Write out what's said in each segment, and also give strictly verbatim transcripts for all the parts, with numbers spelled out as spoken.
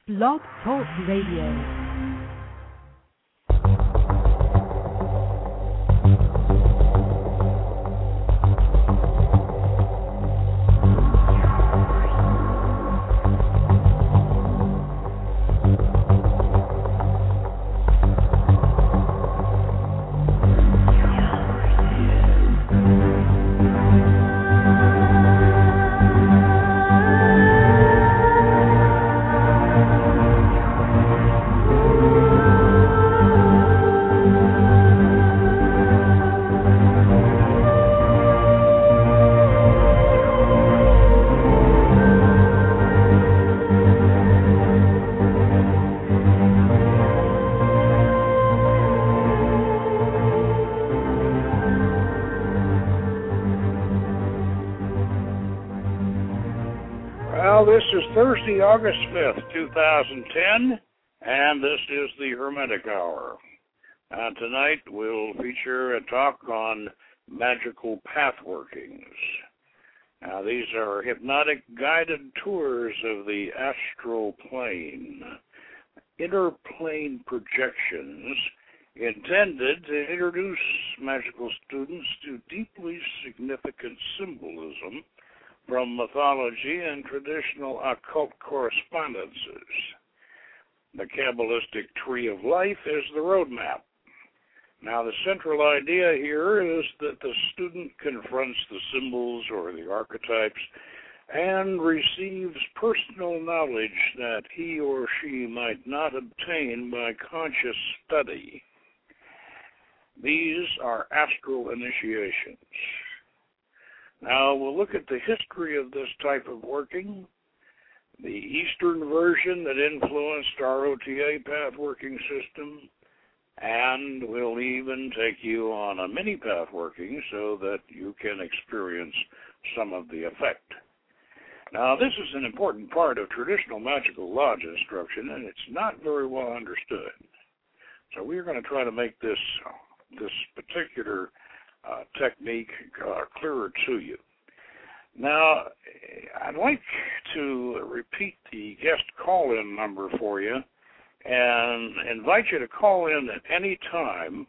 Blog Talk Radio. Thursday, August fifth, two thousand ten, and this is the Hermetic Hour. Uh, tonight we'll feature a talk on magical path workings. Now, these are hypnotic guided tours of the astral plane, interplane projections intended to introduce magical students to deeply significant symbolism from mythology and traditional occult correspondences. The Kabbalistic tree of life is the roadmap. Now, the central idea here is that the student confronts the symbols or the archetypes and receives personal knowledge that he or she might not obtain by conscious study. These are astral initiations. Now, we'll look at the history of this type of working, the Eastern version that influenced our O T A path working system, and we'll even take you on a mini path working so that you can experience some of the effect. Now, this is an important part of traditional magical lodge instruction, and it's not very well understood. So we're going to try to make this, this particular Uh, technique uh, clearer to you. Now, I'd like to repeat the guest call-in number for you and invite you to call in at any time.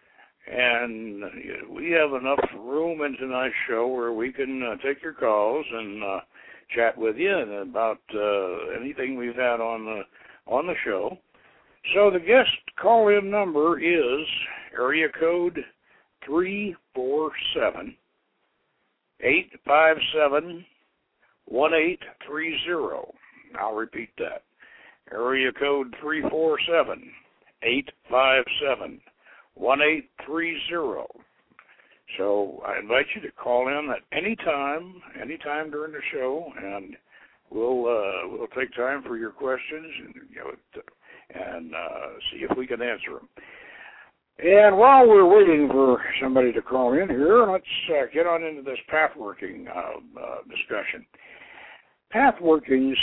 And we have enough room in tonight's show where we can uh, take your calls and uh, chat with you about uh, anything we've had on the on the show. So the guest call-in number is area code three four seven, eight five seven, one eight three zero. I'll repeat that. Area code three four seven, eight five seven, one eight three zero. So I invite you to call in at any time, any time during the show, and we'll uh, we'll take time for your questions and you know, and uh, see if we can answer them. And while we're waiting for somebody to call in here, let's uh, get on into this path working uh, uh, discussion. Path workings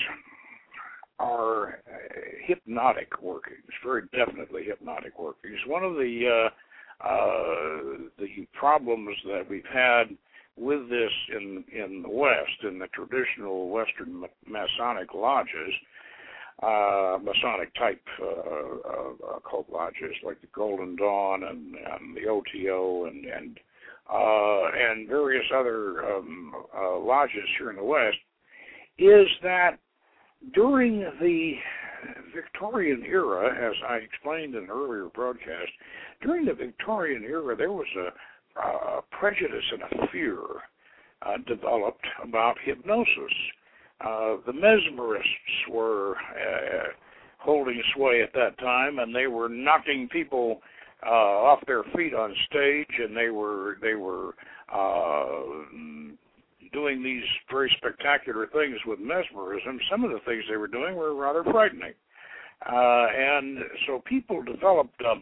are uh, hypnotic workings, very definitely hypnotic workings. One of the uh, uh, the problems that we've had with this in in the West, in the traditional Western Masonic lodges, Uh, Masonic type uh, uh, occult lodges like the Golden Dawn and, and the O T O and and, uh, and various other um, uh, lodges here in the West, is that during the Victorian era, as I explained in an earlier broadcast, during the Victorian era there was a, a prejudice and a fear uh, developed about hypnosis. Uh, the mesmerists were uh, holding sway at that time, and they were knocking people uh, off their feet on stage, and they were they were uh, doing these very spectacular things with mesmerism. Some of the things they were doing were rather frightening, uh, and so people developed a,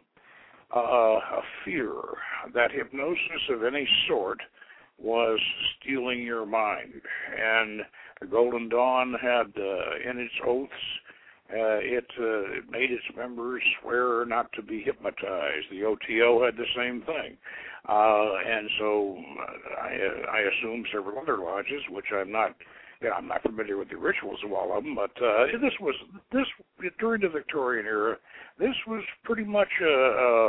a fear that hypnosis of any sort was stealing your mind. And the Golden Dawn had, uh, in its oaths, uh, it, uh, it made its members swear not to be hypnotized. The O T O had the same thing. Uh, and so I, I assume several other lodges, which I'm not yeah, I'm not familiar with the rituals of all of them, but uh, this was this during the Victorian era. This was pretty much a, a,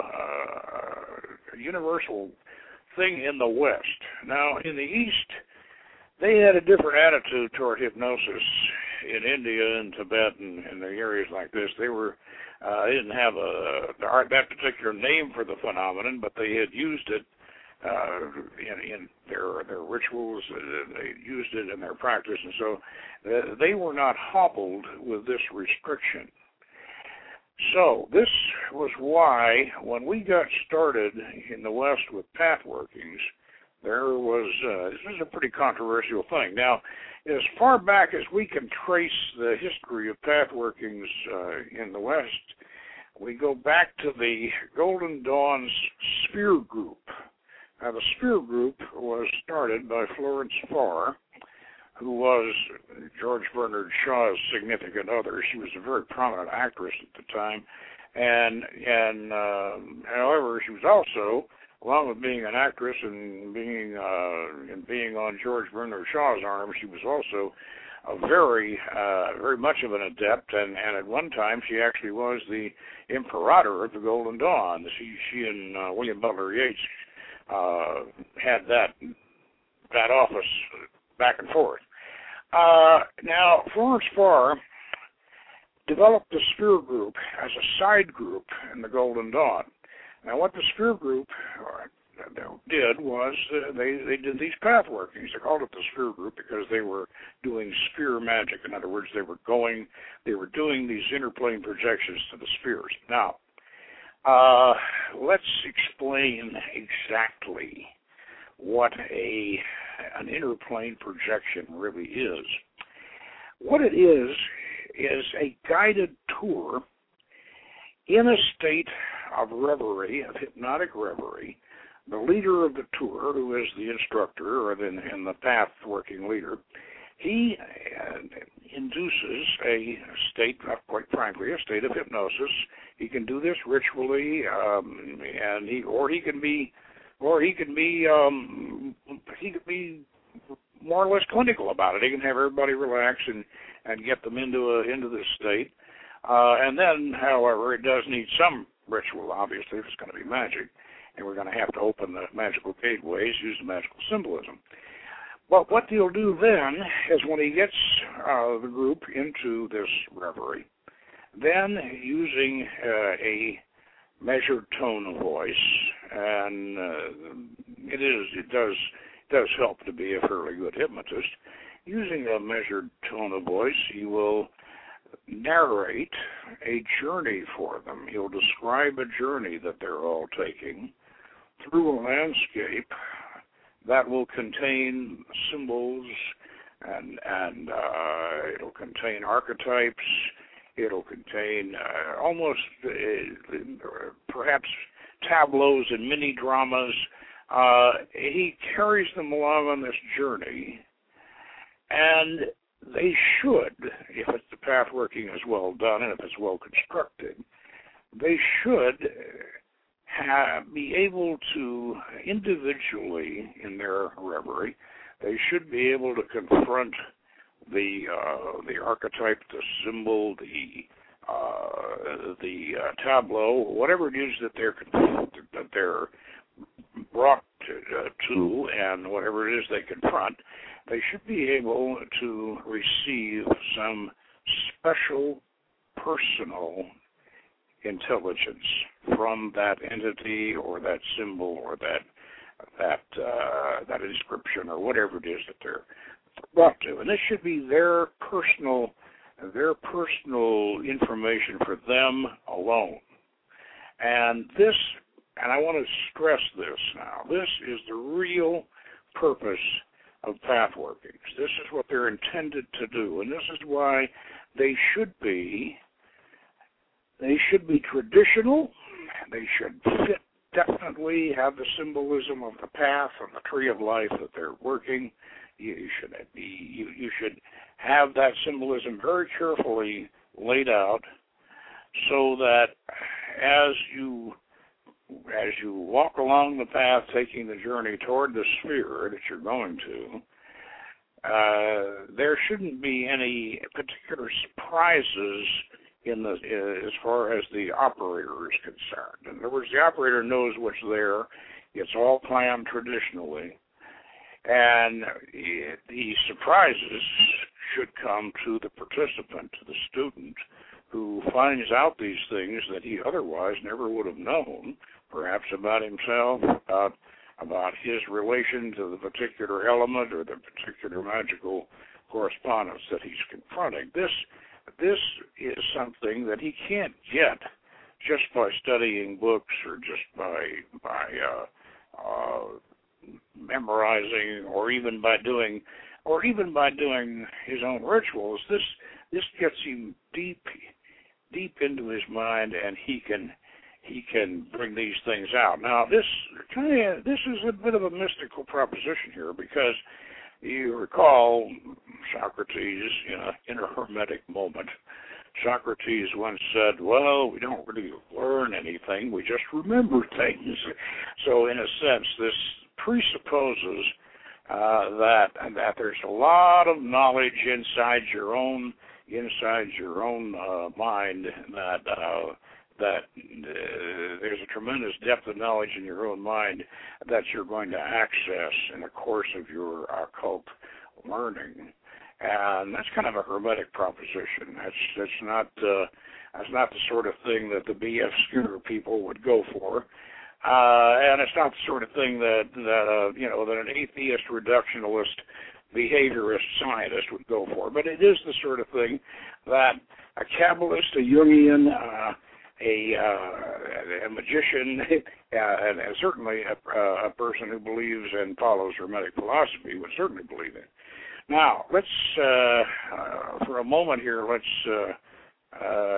a universal thing in the West. Now, in the East, they had a different attitude toward hypnosis. In India and Tibet and, and the areas like this, they were uh, they didn't have a that particular name for the phenomenon, but they had used it uh, in, in their their rituals. Uh, they used it in their practice, and so uh, they were not hobbled with this restriction. So this was why when we got started in the West with path workings, there was uh, this is a pretty controversial thing. Now, as far back as we can trace the history of path workings uh, in the West, we go back to the Golden Dawn's Spear Group. Now, the Spear Group was started by Florence Farr, who was George Bernard Shaw's significant other. She was a very prominent actress at the time, and and uh, however, she was also, along with being an actress and being uh, and being on George Bernard Shaw's arm, she was also a very, uh, very much of an adept. And, and at one time, she actually was the imperator of the Golden Dawn. She, she and uh, William Butler Yeats uh, had that that office back and forth. Uh, now, Florence Farr developed the Spear Group as a side group in the Golden Dawn. Now, what the Spear Group did was uh, they, they did these path workings. They called it the Spear Group because they were doing spear magic. In other words, they were going, they were doing these interplane projections to the spears. Now, uh, let's explain exactly what a an interplane projection really is. What it is is a guided tour in a state of reverie, of hypnotic reverie. The leader of the tour, who is the instructor or the, and the path working leader, he uh, induces a state, quite frankly, a state of hypnosis. He can do this ritually, um, and he or he can be, or he can be, um, he could be more or less clinical about it. He can have everybody relax and, and get them into a into this state. Uh, and then, however, it does need some ritual, obviously, if it's going to be magic. And we're going to have to open the magical gateways, use the magical symbolism. But what he'll do then is when he gets uh, the group into this reverie, then using uh, a measured tone of voice, and uh, it is it does it does help to be a fairly good hypnotist. Using a measured tone of voice, he will narrate a journey for them. He'll describe a journey that they're all taking through a landscape that will contain symbols and and uh, it'll contain archetypes. It'll contain uh, almost uh, perhaps tableaus and mini dramas. Uh, he carries them along on this journey, and they should, if it's the path working is well done and if it's well constructed, they should have, be able to individually in their reverie, they should be able to confront the uh, the archetype, the symbol, the uh, the uh, tableau, whatever it is that they're that they're brought to, uh, to, and whatever it is they confront, they should be able to receive some special personal intelligence from that entity or that symbol or that that uh, that inscription or whatever it is that they're brought to, and this should be their personal their personal information for them alone. And this, and I want to stress this now, this is the real purpose of path workings. This is what they're intended to do, and this is why they should be they should be traditional. They should fit, definitely have the symbolism of the path and the tree of life that they're working. You should be you, you should have that symbolism very carefully laid out so that as you as you walk along the path taking the journey toward the sphere that you're going to, uh, there shouldn't be any particular surprises in the uh, as far as the operator is concerned. In other words, the operator knows what's there. It's all planned traditionally. And the surprises should come to the participant, to the student, who finds out these things that he otherwise never would have known, perhaps about himself, about, about his relation to the particular element or the particular magical correspondence that he's confronting. This, this is something that he can't get just by studying books or just by, by uh, uh, memorizing, or even by doing, or even by doing his own rituals. This this gets him deep, deep into his mind, and he can he can bring these things out. Now, this kind of this is a bit of a mystical proposition here, because you recall Socrates in a in a Hermetic moment. Socrates once said, "Well, we don't really learn anything; we just remember things." So, in a sense, this presupposes uh, that that there's a lot of knowledge inside your own inside your own uh, mind, that uh, that uh, there's a tremendous depth of knowledge in your own mind that you're going to access in the course of your occult learning, and that's kind of a Hermetic proposition. That's that's not uh, that's not the sort of thing that the B F Skinner people would go for. Uh, and it's not the sort of thing that, that uh, you know, that an atheist, reductionalist, behaviorist scientist would go for. But it is the sort of thing that a Kabbalist, a Jungian, uh, a, uh, a magician, uh, and, and certainly a, uh, a person who believes and follows Hermetic philosophy would certainly believe in. Now, let's, uh, uh, for a moment here, let's uh, uh,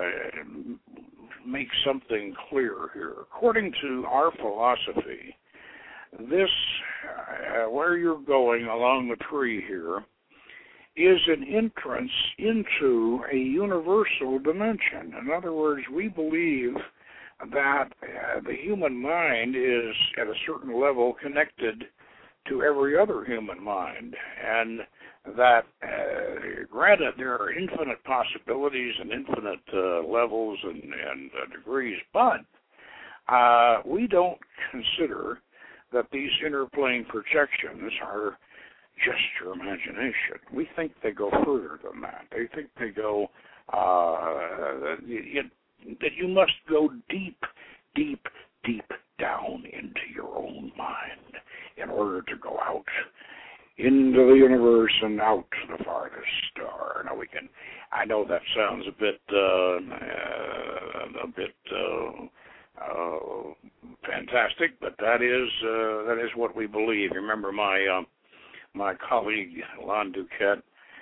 make something clear here. According to our philosophy, this, uh, where you're going along the tree here, is an entrance into a universal dimension. In other words, we believe that uh, the human mind is, at a certain level, connected to every other human mind, and that, uh, granted, there are infinite possibilities and infinite uh, levels and, and uh, degrees, but uh, we don't consider that these interplane projections are just your imagination. We think they go further than that. They think they go, uh, it, that you must go deep, deep, deep down into your own mind in order to go out into the universe and out to the farthest star. Now we can, I know that sounds a bit, uh, uh, a bit uh, uh, fantastic, but that is uh, that is what we believe. Remember my uh, my colleague Lon Duquette.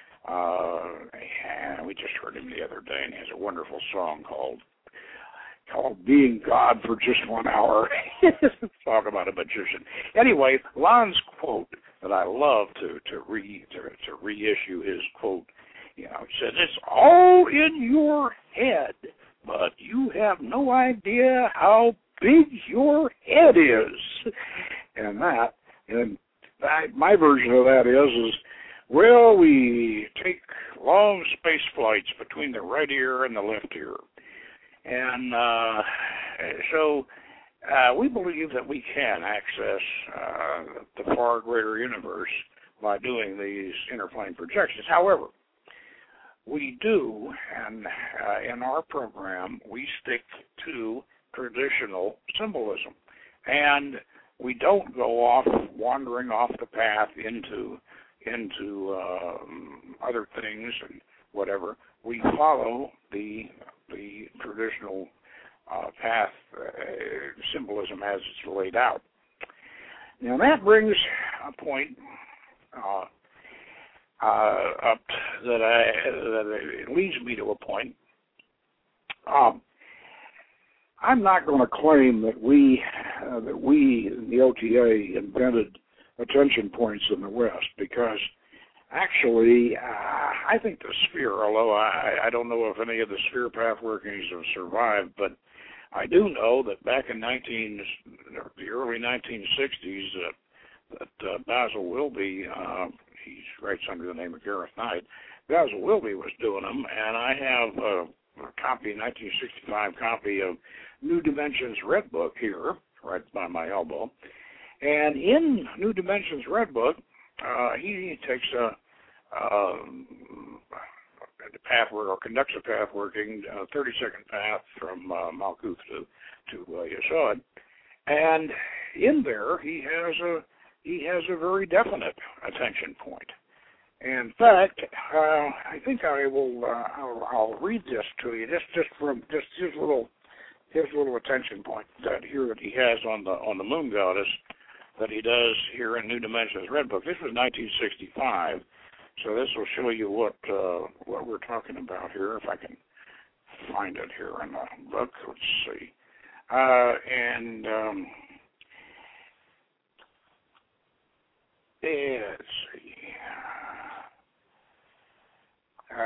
Uh, we just heard him the other day, and he has a wonderful song called called Being God for Just One Hour. Talk about a magician. Anyway, Lon's quote that I love to to re to, to reissue his quote. You know, he said, "It's all in your head, but you have no idea how big your head is." And that, and I, my version of that is, is well, we take long space flights between the right ear and the left ear. And uh, so uh, we believe that we can access uh, the far greater universe by doing these interplane projections. However, we do, and uh, in our program, we stick to traditional symbolism. And we don't go off, wandering off the path into, into um, other things and whatever. We follow the the traditional uh, path, uh, symbolism as it's laid out. Now that brings a point uh, uh, up that I that it leads me to a point. Um, I'm not going to claim that we uh, that we in the O T A invented attention points in the West, because actually, uh, I think the sphere, although I, I don't know if any of the sphere path workings have survived, but I do know that back in nineteen, the early nineteen sixties, uh, that uh, Basil Wilby, uh, he writes under the name of Gareth Knight. Basil Wilby was doing them, and I have a, a copy, nineteen sixty-five copy of New Dimensions Red Book here, right by my elbow. And in New Dimensions Red Book, uh, he takes a, a, a path work, or conducts a path working, a thirty-second path from uh, Malkuth to, to uh, Yesod. And in there, he has a he has a very definite attention point. In fact, uh, I think I will uh, I'll, I'll read this to you. Just just from just his little his little attention point that here that he has on the on the Moon Goddess that he does here in New Dimensions Red Book. This was nineteen sixty-five, so this will show you what uh, what we're talking about here. If I can find it here in the book, let's see. Uh, and um, let's see. Uh,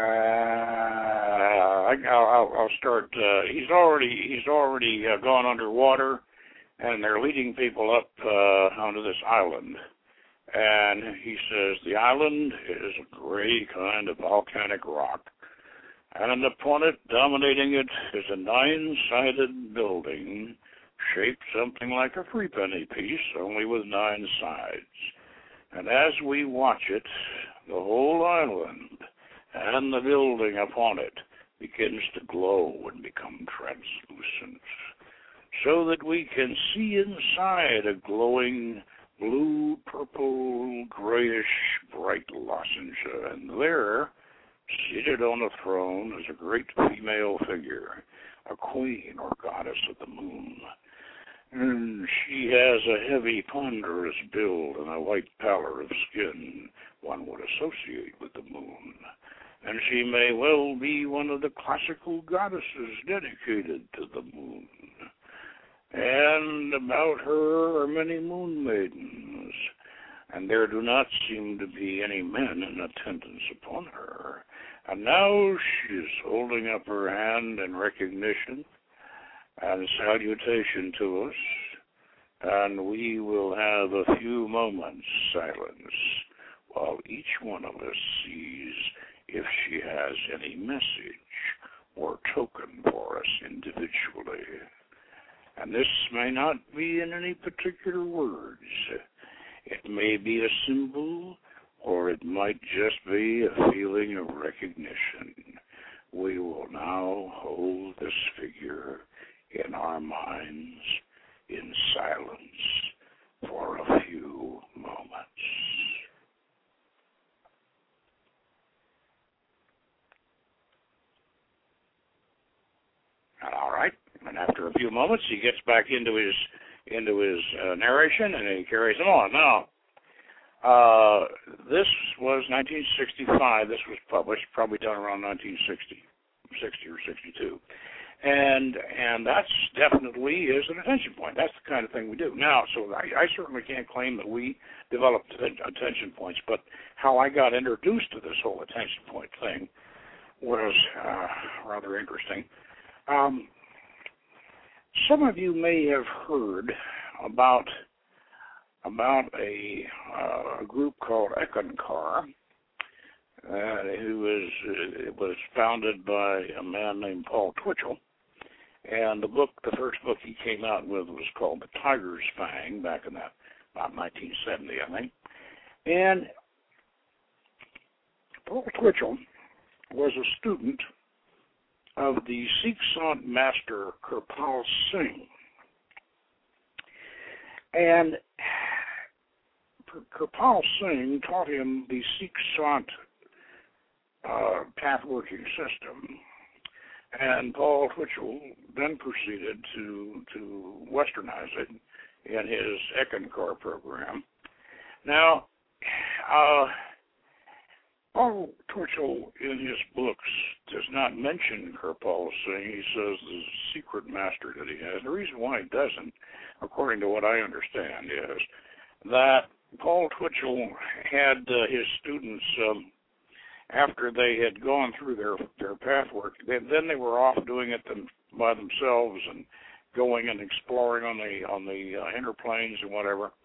I'll, I'll start. Uh, he's already he's already uh, gone underwater, and they're leading people up uh, onto this island. And he says the island is a gray kind of volcanic rock, and upon it, dominating it, is a nine-sided building shaped something like a threepenny piece, only with nine sides. And as we watch it, the whole island and the building upon it begins to glow and become translucent, so that we can see inside a glowing blue, purple, grayish, bright lozenge. And there, seated on a throne, is a great female figure, a queen or goddess of the moon. And she has a heavy, ponderous build and a white pallor of skin one would associate with the moon. And she may well be one of the classical goddesses dedicated to the moon. And about her are many moon maidens, and there do not seem to be any men in attendance upon her. And now she is holding up her hand in recognition and salutation to us, and we will have a few moments' silence while each one of us sees if she has any message or token for us individually. And this may not be in any particular words. It may be a symbol, or it might just be a feeling of recognition. We will now hold this figure in our minds in silence for a few moments. All right. And after a few moments, he gets back into his into his uh, narration, and he carries them on. Now, uh, this was nineteen sixty-five. This was published, probably done around nineteen sixty, sixty or sixty-two, and and that's definitely is an attention point. That's the kind of thing we do. Now, so I, I certainly can't claim that we developed attention points, but how I got introduced to this whole attention point thing was uh, rather interesting. Um, some of you may have heard about about a, uh, a group called Eckankar, uh, who was uh, was founded by a man named Paul Twitchell, and the book, the first book he came out with, was called The Tiger's Fang, back in that about nineteen seventy, I think. And Paul Twitchell was a student of the Sikh Sant master Kirpal Singh. And Kirpal Singh taught him the Sikh Sant uh, path-working system. And Paul Twitchell then proceeded to, to westernize it in his Eckankar program. Now, uh, Paul Twitchell, in his books, does not mention Kirpal Singh. He says the secret master that he has. The reason why he doesn't, according to what I understand, is that Paul Twitchell had uh, his students, um, after they had gone through their, their path work, they, then they were off doing it them, by themselves and going and exploring on the on the uh, inner planes and whatever.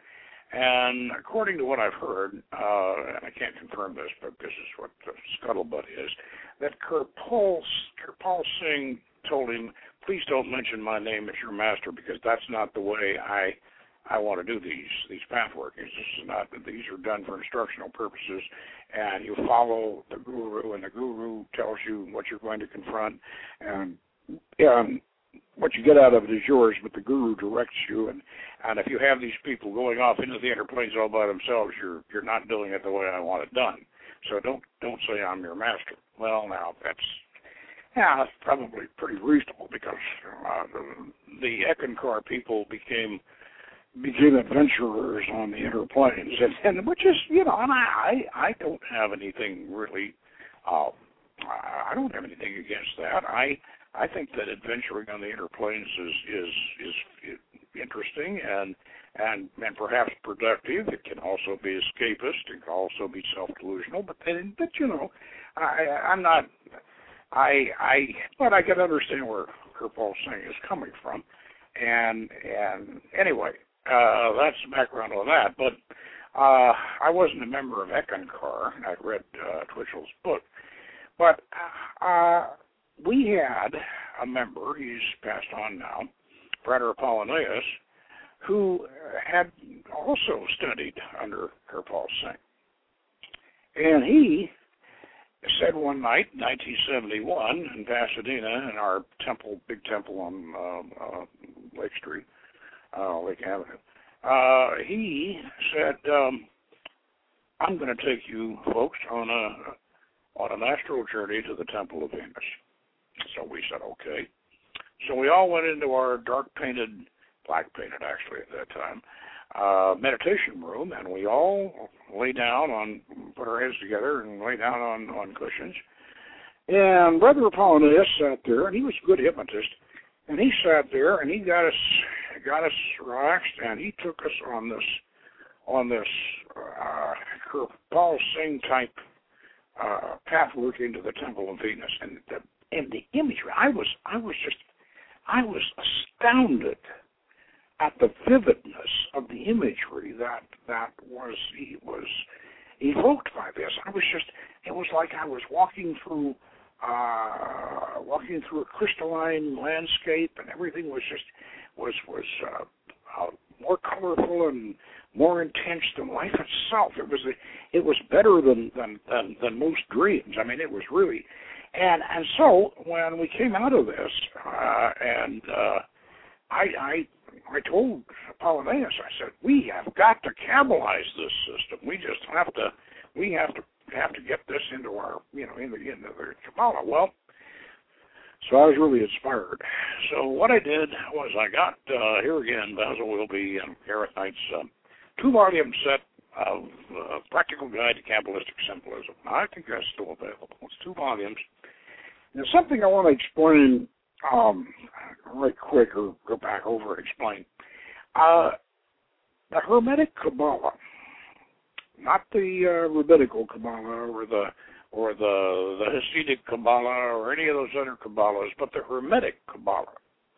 And according to what I've heard, uh, and I can't confirm this, but this is what the scuttlebutt is, that Kirpal, Kirpal Singh told him, please don't mention my name as your master because that's not the way I I want to do these these path workings. This is not, these are done for instructional purposes, and you follow the guru, and the guru tells you what you're going to confront, and, and what you get out of it is yours, but the guru directs you, and, and if you have these people going off into the inner planes all by themselves, you're you're not doing it the way I want it done. So don't don't say I'm your master. Well, now that's yeah, that's probably pretty reasonable because uh, the, the Ekankar people became became adventurers on the inner planes, and, and which is you know, and I I, I don't have anything really. Uh, I don't have anything against that. I I think that adventuring on the inner planes is is is interesting and and and perhaps productive. It can also be escapist. It can also be self-delusional. But then, but you know, I I'm not. I I but I can understand where Kirpal Singh is coming from, and and anyway, uh, that's the background on that. But uh, I wasn't a member of Ekankar. I read uh, Twitchell's book, but. Uh, We had a member, he's passed on now, Frater Apollonius, who had also studied under Kirpal Singh. And he said one night, nineteen seventy-one, in Pasadena, in our temple, big temple on uh, uh, Lake Street, uh, Lake Avenue, uh, he said, um, I'm going to take you folks on a, on an astral journey to the Temple of Venus. So we said, okay. So we all went into our dark-painted, black-painted actually at that time, uh, meditation room, and we all lay down on, put our heads together and lay down on, on cushions. And Brother Apollonius sat there, and he was a good hypnotist, and he sat there, and he got us got us relaxed, and he took us on this, on this uh, Kirpal Singh type uh, path working to the Temple of Venus, and the And the imagery, I was, I was just, I was astounded at the vividness of the imagery that that was was evoked by this. I was just, it was like I was walking through, uh, walking through a crystalline landscape, and everything was just was was uh, uh, more colorful and more intense than life itself. It was, a, it was better than than, than than most dreams. I mean, it was really. And and so when we came out of this, uh, and uh, I, I I told Apollonius, I said, we have got to Kabbalize this system. We just have to we have to have to get this into our you know into, into the Kabbalah. Well, so I was really inspired. So what I did was I got uh, here again Basil Wilby and Garrett Knight's uh, two volume set of uh, Practical Guide to Kabbalistic Symbolism. I think that's still available. It's two volumes. There's something I want to explain um, right quick, or go back over and explain. Uh, the Hermetic Kabbalah, not the uh, Rabbinical Kabbalah or the or the the Hasidic Kabbalah or any of those other Kabbalahs, but the Hermetic Kabbalah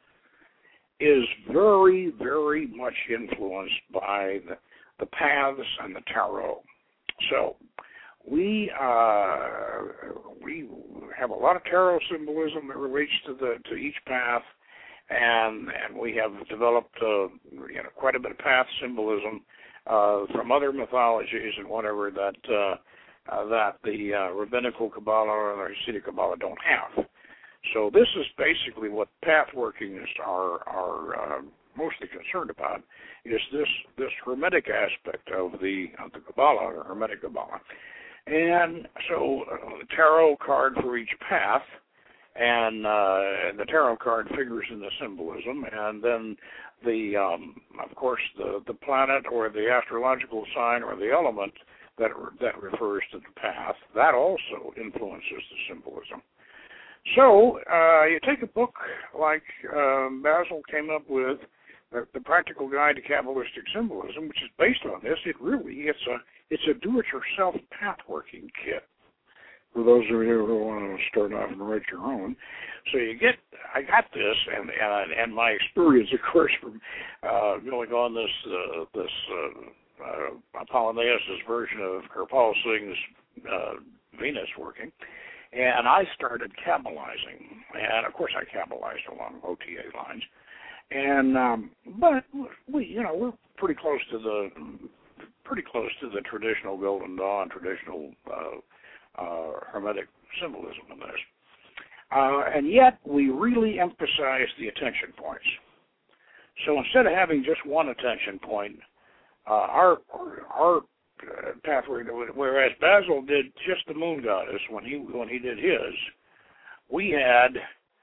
is very, very much influenced by the, the paths and the tarot. So we uh, we have a lot of tarot symbolism that relates to the to each path, and and we have developed uh, you know quite a bit of path symbolism uh, from other mythologies and whatever that uh, uh, that the uh, Rabbinical Kabbalah or the Hasidic Kabbalah don't have. So this is basically what path workings are are uh, mostly concerned about, is this this Hermetic aspect of the of the Kabbalah, or Hermetic Kabbalah. And so uh, the tarot card for each path, and uh, the tarot card figures in the symbolism, and then the um, of course the, the planet or the astrological sign or the element that that refers to the path, that also influences the symbolism. So uh, you take a book like um, Basil came up with, the, the Practical Guide to Kabbalistic Symbolism, which is based on this. It really it's a it's a do-it-yourself path-working kit for those of you who want to start off and write your own. So you get, I got this, and and, and my experience, of course, from uh, going on this uh, this uh, uh, Apollonius' version of Kirpal Singh's uh, Venus working, and I started Kabbalizing. And, of course, I Kabbalized along O T A lines. And um, but we, you know, we're pretty close to the pretty close to the traditional Golden Dawn, traditional uh, uh, Hermetic symbolism in this. Uh, and yet, we really emphasize the attention points. So instead of having just one attention point, uh, our our uh, pathway, whereas Basil did just the Moon Goddess when he when he did his, we had,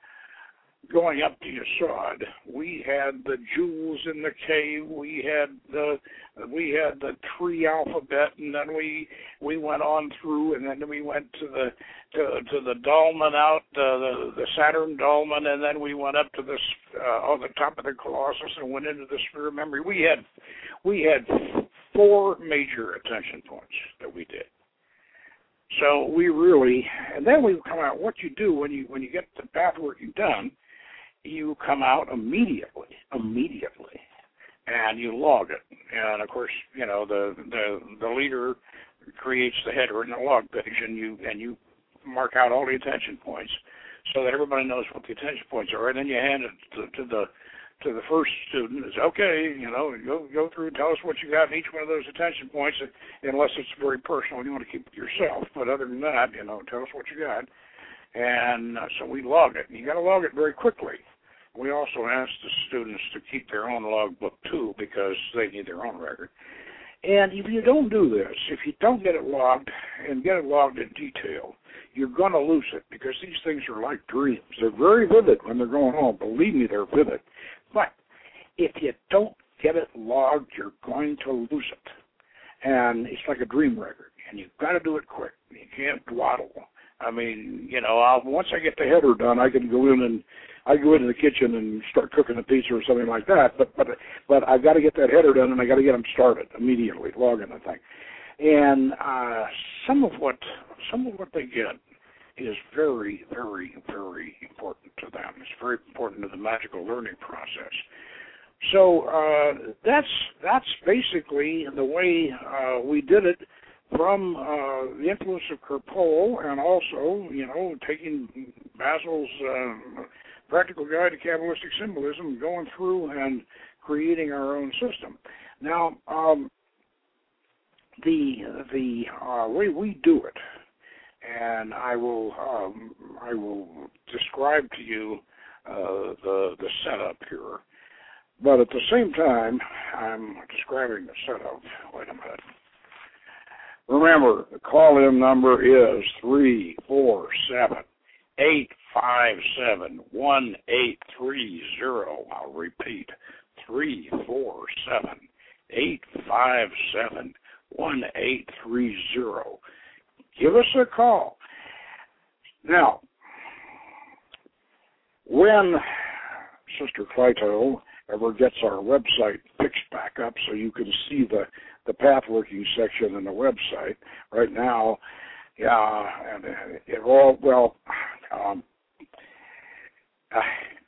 going up to Yesod, we had the jewels in the cave, we had the we had the tree alphabet, and then we we went on through, and then we went to the to, to the dolmen out, uh, the the Saturn dolmen, and then we went up to the uh, on the top of the Colossus and went into the sphere of memory. We had we had four major attention points that we did. So we really, and then we come out. What you do when you when you get the pathworking done, you come out immediately, immediately, and you log it. And of course, you know the the, the leader creates the header in the log page, and you and you mark out all the attention points so that everybody knows what the attention points are. And then you hand it to, to the to the first student. It's okay, you know, go go through and tell us what you got in each one of those attention points, unless it's very personal and you want to keep it to yourself. But other than that, you know, tell us what you got. And uh, so we log it. You got to log it very quickly. We also ask the students to keep their own logbook, too, because they need their own record. And if you don't do this, if you don't get it logged and get it logged in detail, you're going to lose it, because these things are like dreams. They're very vivid when they're going on. Believe me, they're vivid. But if you don't get it logged, you're going to lose it. And it's like a dream record, and you've got to do it quick. You can't dawdle. I mean, you know, I'll, once I get the header done, I can go in and I go into the kitchen and start cooking a pizza or something like that. But but but I've got to get that header done, and I got to get them started immediately, logging the thing. And uh, some of what some of what they get is very very very important to them. It's very important to the magical learning process. So uh, that's that's basically the way uh, we did it. From uh, the influence of Kirpal, and also, you know, taking Basil's uh, Practical Guide to Kabbalistic Symbolism, going through and creating our own system. Now, um, the the uh, way we do it, and I will um, I will describe to you uh, the the setup here, but at the same time, I'm describing the setup. Wait a minute. Remember, the call-in number is three four seven, eight five seven, one eight three zero. I'll repeat, three four seven, eight five seven, one eight three zero. Give us a call. Now, when Sister Clyto ever gets our website fixed back up so you can see the the pathworking section in the website. Right now, yeah, and it all, well, um, uh,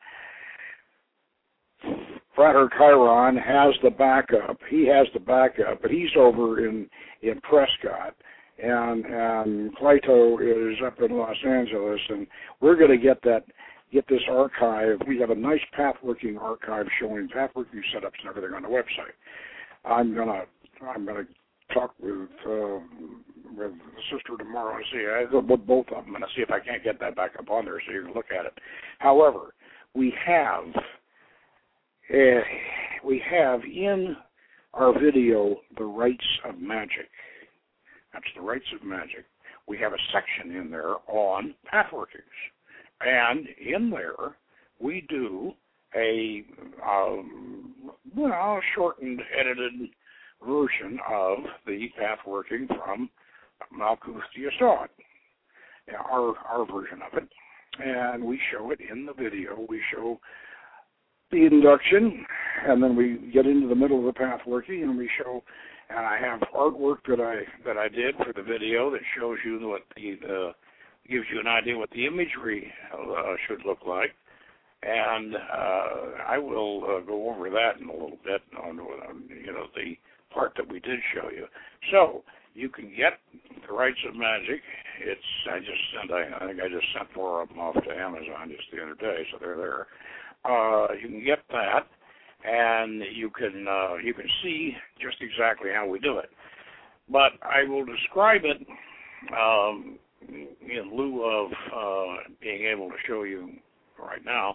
Frater Chiron has the backup. He has the backup, but he's over in, in Prescott, and and Clyto is up in Los Angeles, and we're going to get that, get this archive. We have a nice pathworking archive showing pathworking setups and everything on the website. I'm gonna I'm gonna talk with uh, with the sister tomorrow and see I, with both of them and see if I can't get that back up on there so you can look at it. However, we have uh, we have in our video the rites of magic. That's the rites of magic. We have a section in there on pathworkings, and in there we do a um, well, shortened, edited version of the pathworking from Malkuth to Yesod, our our version of it, and we show it in the video. We show the induction, and then we get into the middle of the pathworking, and we show. And I have artwork that I that I did for the video that shows you what the uh, gives you an idea what the imagery uh, should look like. And uh, I will uh, go over that in a little bit on, you know, the part that we did show you. So you can get the Rites of Magic. It's I just sent I, I think I just sent four of them off to Amazon just the other day, so they're there. Uh, you can get that, and you can uh, you can see just exactly how we do it. But I will describe it um, in lieu of uh, being able to show you right now.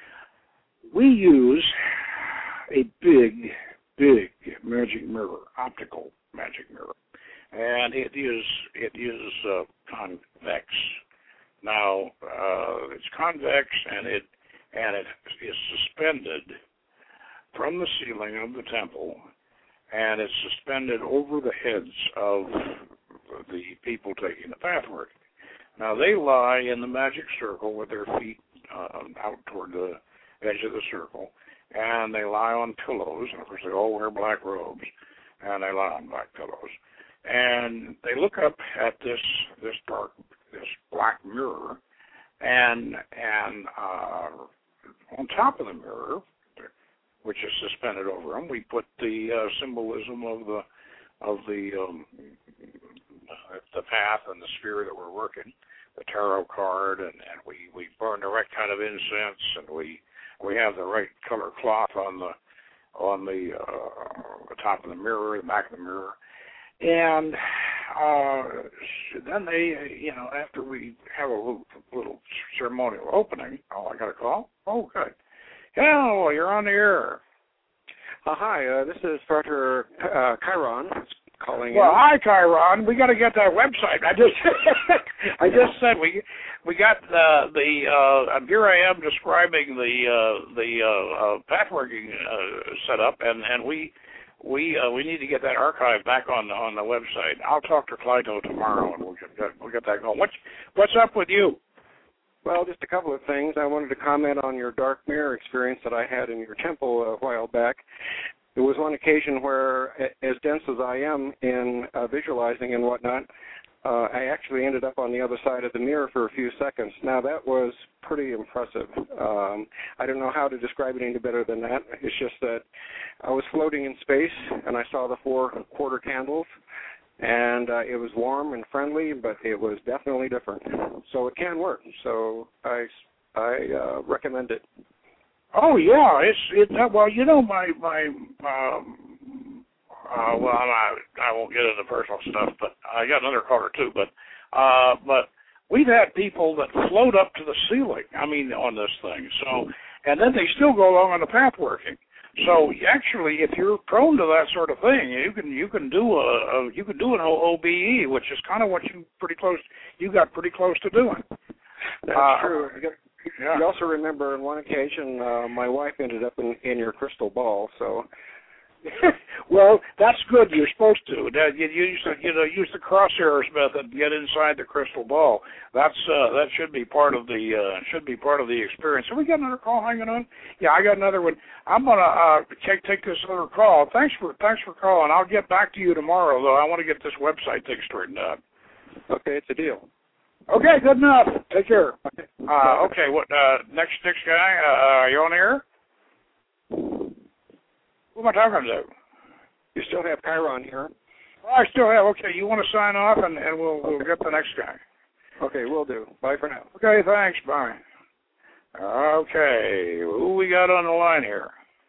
We use a big, big magic mirror, optical magic mirror, and it is it is uh, convex. Now uh, it's convex, and it and it is suspended from the ceiling of the temple, and it's suspended over the heads of the people taking the pathwork. Now they lie in the magic circle with their feet uh, out toward the edge of the circle, and they lie on pillows. And of course, they all wear black robes, and they lie on black pillows. And they look up at this this dark, this black mirror, and and uh, on top of the mirror, which is suspended over them, we put the uh, symbolism of the of the um, the path and the sphere that we're working, the tarot card, and, and we, we burn the right kind of incense, and we we have the right color cloth on the on the, uh, the top of the mirror, the back of the mirror, and uh, then they, you know, after we have a little, little ceremonial opening, oh, I got a call. Oh, good. Hello, you're on the air. Uh, hi, uh, this is Frater uh, Chiron calling well, in. hi, Chiron. We got to get that website. I just, I just said we we got uh, the. Uh, here I am describing the uh, the uh, uh, pathworking uh, setup, and and we we uh, we need to get that archive back on the, on the website. I'll talk to Clyto tomorrow, and we'll get we'll get that going. What's what's up with you? Well, just a couple of things. I wanted to comment on your dark mirror experience that I had in your temple a while back. There was one occasion where, as dense as I am in uh, visualizing and whatnot, uh, I actually ended up on the other side of the mirror for a few seconds. Now, that was pretty impressive. Um, I don't know how to describe it any better than that. It's just that I was floating in space, and I saw the four quarter candles, and uh, it was warm and friendly, but it was definitely different. So it can work. So I, I uh, recommend it. Oh yeah, it's it. Well, you know my my. Um, uh, well, I I won't get into personal stuff, but I got another caller too. But uh, but we've had people that float up to the ceiling. I mean, on this thing. So and then they still go along on the path working. So actually, if you're prone to that sort of thing, you can you can do a, a you can do an O B E, which is kind of what you pretty close you got pretty close to doing. That's uh, true. Yeah. You also remember on one occasion uh, my wife ended up in, in your crystal ball. So, well, that's good. You're supposed to. You use the you know use the crosshairs method. Get inside the crystal ball. That's uh, that should be part of the uh, should be part of the experience. Have we got another call hanging on? Yeah, I got another one. I'm gonna uh, take take this other call. Thanks for thanks for calling. I'll get back to you tomorrow though. I want to get this website thing straightened out. Okay, it's a deal. Okay, good enough. Take care. Uh, okay, what uh, next next guy? Uh, are you on the air? Who am I talking to? You still have Chiron here. Oh, I still have. Okay, you want to sign off, and, and we'll we'll get the next guy. Okay, we'll do. Bye for now. Okay, thanks. Bye. Okay, who we got on the line here?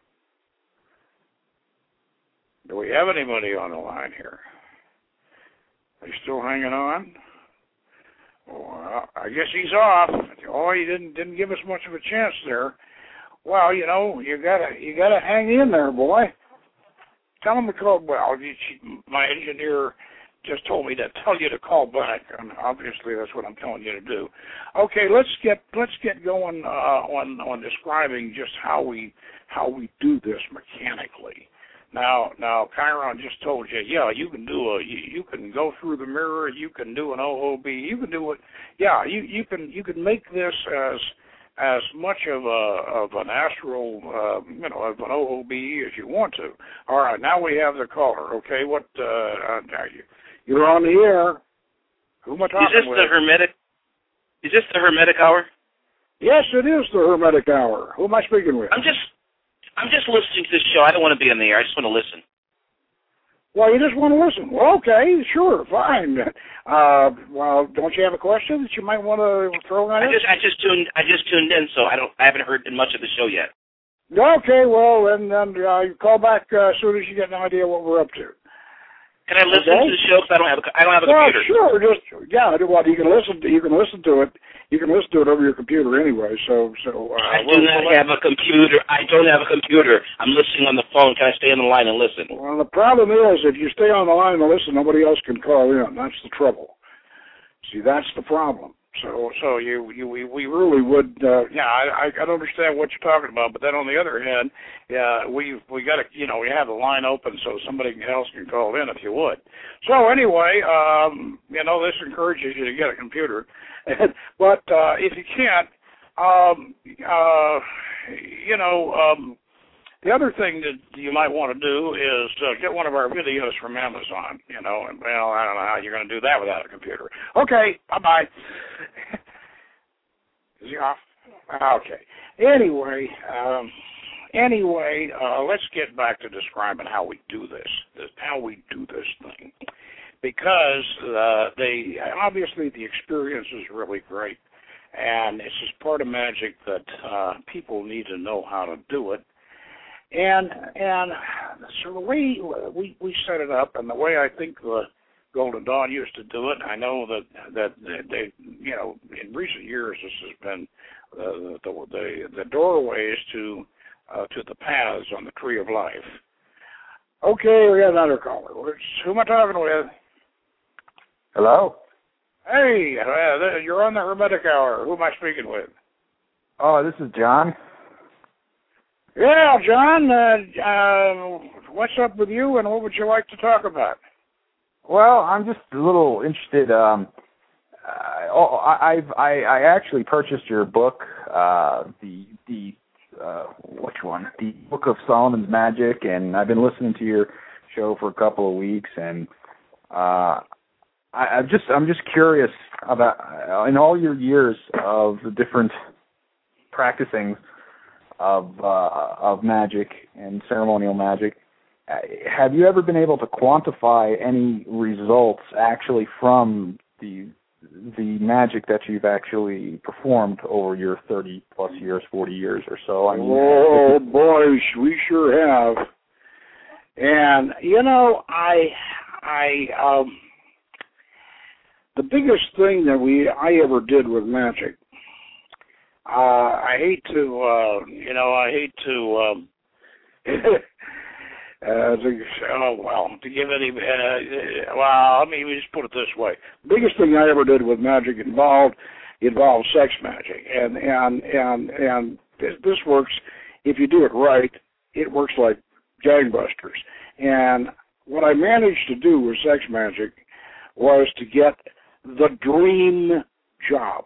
Do we have anybody on the line here? Are you still hanging on? Well, I guess he's off. Oh, he didn't didn't give us much of a chance there. Well, you know, you gotta you gotta hang in there, boy. Tell him to call. Well, you, my engineer just told me to tell you to call back, and obviously that's what I'm telling you to do. Okay, let's get let's get going uh, on on describing just how we how we do this mechanically. Now, now, Chiron just told you, yeah, you can do a, you, you can go through the mirror, you can do an O O B, you can do it, yeah, you you can you can make this as as much of a of an astral, uh, you know, of an O O B as you want to. All right, now we have the caller. Okay, what? Uh, uh, you, you're on the air. Who am I talking with? Is this with? the Hermetic? Is this the Hermetic Hour? Yes, it is the Hermetic Hour. Who am I speaking with? I'm just. I'm just listening to this show. I don't want to be on the air. I just want to listen. Well, you just want to listen. Well, okay, sure, fine. Uh, well, don't you have a question that you might want to throw on I it? just I just tuned I just tuned in, so I don't I haven't heard much of the show yet. Okay, well, then, then uh, you call back uh, as soon as you get an idea what we're up to. Can I listen Okay. to the show? Because I don't have a I don't have a Well, computer. sure, just yeah. Well, you can listen. To, you can listen to it. You can listen to it over your computer anyway. So, so. Uh, I do we'll- not we'll- have a computer. I don't have a computer. I'm listening on the phone. Can I stay on the line and listen? Well, the problem is, if you stay on the line and listen, nobody else can call in. That's the trouble. See, that's the problem. So, so you, you, we, we really would. Uh, yeah, I, I, I don't understand what you're talking about. But then on the other hand, yeah, we, we got to, you know, we have the line open so somebody else can call in if you would. So anyway, um, you know, this encourages you to get a computer, but uh, if you can't, um, uh, you know. Um, The other thing that you might want to do is uh, get one of our videos from Amazon, you know, and, well, I don't know how you're going to do that without a computer. Okay, bye-bye. Is he off? Okay. Anyway, um, anyway, uh, let's get back to describing how we do this, this how we do this thing. Because uh, they, obviously the experience is really great, and this is part of magic that uh, people need to know how to do it. And and so the way we, we set it up, and the way I think the Golden Dawn used to do it, I know that that they, you know, in recent years this has been uh, the, the the doorways to uh, to the paths on the Tree of Life. Okay, we got another caller. Who am I talking with? Hello? Hey, uh, you're on the Hermetic Hour. Who am I speaking with? Oh, this is John. Yeah, John, uh, uh, what's up with you, and what would you like to talk about? Well, I'm just a little interested. Um, uh, oh, I, I've I, I actually purchased your book, uh, the the uh, which one? The Book of Solomon's Magic, and I've been listening to your show for a couple of weeks, and uh, I, I'm just I'm just curious about uh, in all your years of the different practicing of uh, of magic and ceremonial magic, uh, have you ever been able to quantify any results actually from the the magic that you've actually performed over your thirty plus years, forty years or so? I mean, oh boy, we sure have. And you know, I I um, the biggest thing that we I ever did with magic. Uh, I hate to, uh, you know, I hate to, um, uh, to, oh, well, to give any, uh, well, let me just put it this way. The biggest thing I ever did with magic involved, involved sex magic. And, and, and, and this, this works, if you do it right, it works like gangbusters. And what I managed to do with sex magic was to get the dream job.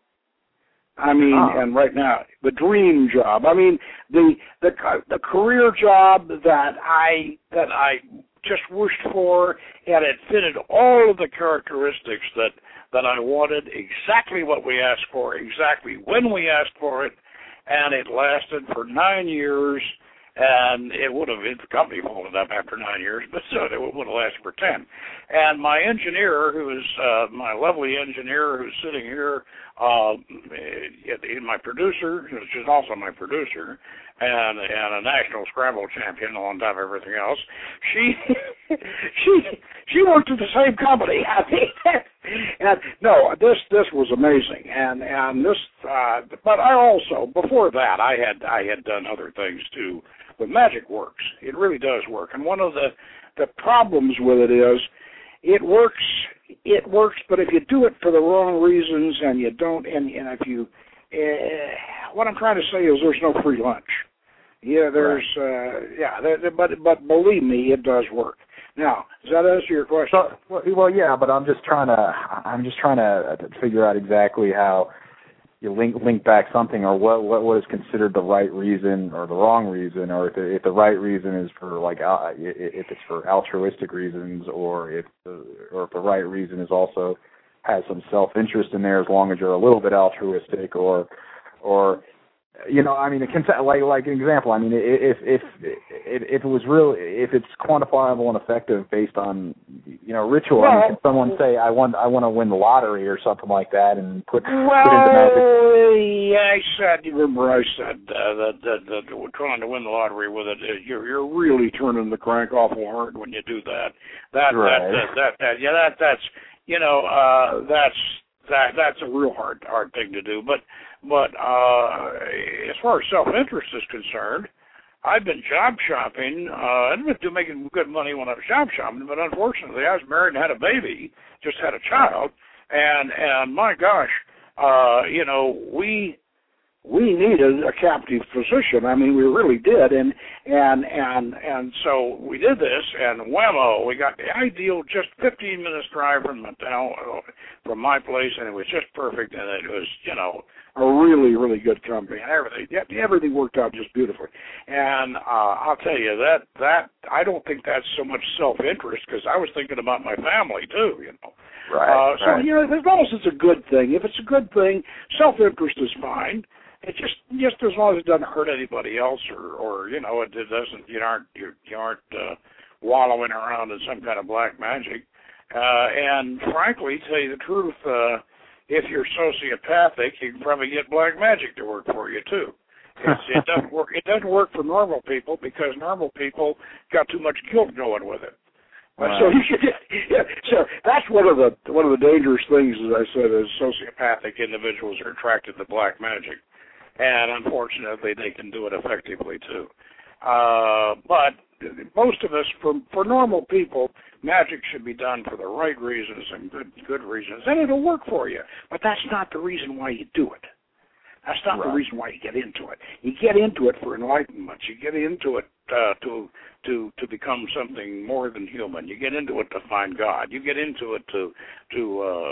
I mean, oh. and right now, the dream job. I mean, the the the career job that I that I just wished for, and it fitted all of the characteristics that that I wanted, exactly what we asked for, exactly when we asked for it, and it lasted for nine years. And it would have, the company folded up after nine years, but so it would have lasted for ten. And my engineer, who is uh, my lovely engineer, who's sitting here, uh, my producer, which is also my producer, and and a national Scrabble champion on top of everything else, she she she worked at the same company. I mean, and no, this this was amazing, and and this, uh, but I also before that I had I had done other things too. But magic works. It really does work. And one of the, the problems with it is it works, it works, but if you do it for the wrong reasons and you don't, and, and if you, uh, what I'm trying to say is there's no free lunch. Yeah, there's, right. uh, yeah, there, but but believe me, it does work. Now, does that answer your question? So, well, well, yeah, but I'm just trying to, I'm just trying to figure out exactly how you link link back something, or what, what what is considered the right reason or the wrong reason, or if, if the right reason is for like uh, if it's for altruistic reasons, or if the, or if the right reason is also has some self-interest in there, as long as you're a little bit altruistic, or or you know, I mean, it can, like like an example. I mean, if if if, if it was real, if it's quantifiable and effective based on, you know, ritual. Well, I mean, can someone say, I want, I want to win the lottery or something like that, and put, well, put into magic? yeah, I said, you remember I said uh, that, that that we're trying to win the lottery with it. Uh, you're you're really turning the crank awful hard when you do that. That right. that, that that that yeah that that's you know uh, that's that that's a real hard hard thing to do. But but uh, as far as self-interest is concerned, I've been job shopping. Uh, I've been making good money when I was job shopping, but unfortunately, I was married and had a baby, just had a child, and and my gosh, uh, you know, we we needed a captive physician. I mean, we really did, and and and and so we did this, and whammo, we got the ideal, just fifteen minutes drive from the town, from my place, and it was just perfect, and it was, you know, a really, really good company, and everything. Everything worked out just beautifully. And uh, I'll tell you that that I don't think that's so much self-interest, because I was thinking about my family too, you know. Right. Uh, so right. you know, as long as it's a good thing, if it's a good thing, self-interest is fine. It just just as long as it doesn't hurt anybody else, or, or you know, it, it doesn't. You aren't you, you aren't uh, wallowing around in some kind of black magic. Uh, and frankly, tell you the truth. Uh, If you're sociopathic, you can probably get black magic to work for you too. It's, it doesn't work. It doesn't work for normal people, because normal people got too much guilt going with it. Right. So you should, yeah, so that's one of the one of the dangerous things, as I said, is sociopathic individuals are attracted to black magic, and unfortunately, they can do it effectively too. Uh, but most of us, for for normal people, magic should be done for the right reasons and good good reasons, and it'll work for you. But that's not the reason why you do it. That's not right. the reason why you get into it. You get into it for enlightenment. You get into it uh, to to to become something more than human. You get into it to find God. You get into it to to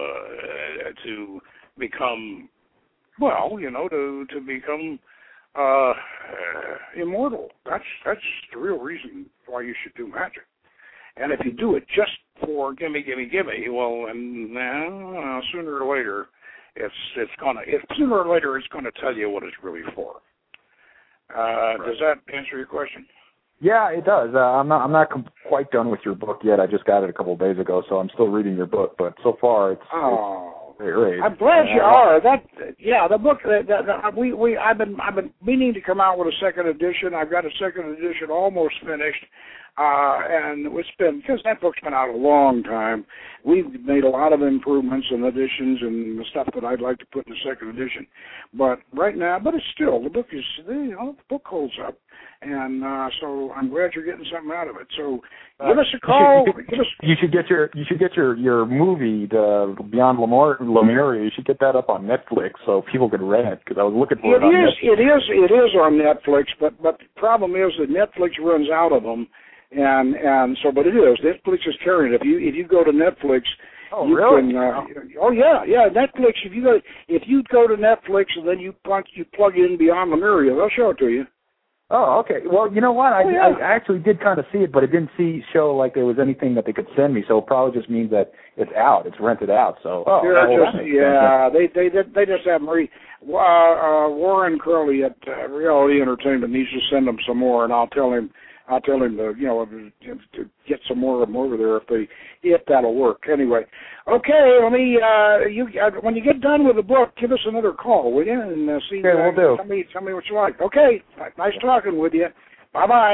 uh, to become, well, you know, to to become uh, uh, immortal. That's that's the real reason why you should do magic. And if you do it just for gimme, gimme, gimme, well, and uh, sooner or later, it's it's gonna. It, sooner or later, it's gonna tell you what it's really for. Uh, right. Does that answer your question? Yeah, it does. Uh, I'm not. I'm not com- quite done with your book yet. I just got it a couple of days ago, so I'm still reading your book. But so far, it's. Oh. It's great. I'm glad you are. That yeah, the book that, that, that we we I've been I've been meaning to come out with a second edition. I've got a second edition almost finished. Uh, and it's been, because that book's been out a long time, we've made a lot of improvements and additions and the stuff that I'd like to put in the second edition. But right now, but it's still, the book is, you know, the book holds up. And uh, so I'm glad you're getting something out of it. So give us a call. You should, give us, you should get your you should get your, your movie, the Beyond Lemuria. You should get that up on Netflix so people could rent it, because I was looking for it, it on is, Netflix. It is, it is on Netflix, but, but the problem is that Netflix runs out of them. And and so, but it is. Netflix is carrying it. If you if you go to Netflix, oh you really? Can, uh, oh yeah, yeah. Netflix. If you go if you go to Netflix and then you plug you plug in Beyond Lemuria, they'll show it to you. Oh, okay. Well, you know what? I, oh, yeah. I actually did kind of see it, but it didn't see show like there was anything that they could send me. So it probably just means that it's out. It's rented out. So oh, well, just, yeah, they they they just have Marie uh, uh, Warren Curley at uh, Reality Entertainment needs to send them some more, and I'll tell him. I'll tell him to, you know, to get some more of them over there if they, if that'll work. Anyway, okay. Let me. Uh, you uh, when you get done with the book, give us another call, will you? And uh, see. Okay, we'll uh, do. Tell me, tell me what you like. Okay. Nice talking with you. Bye bye.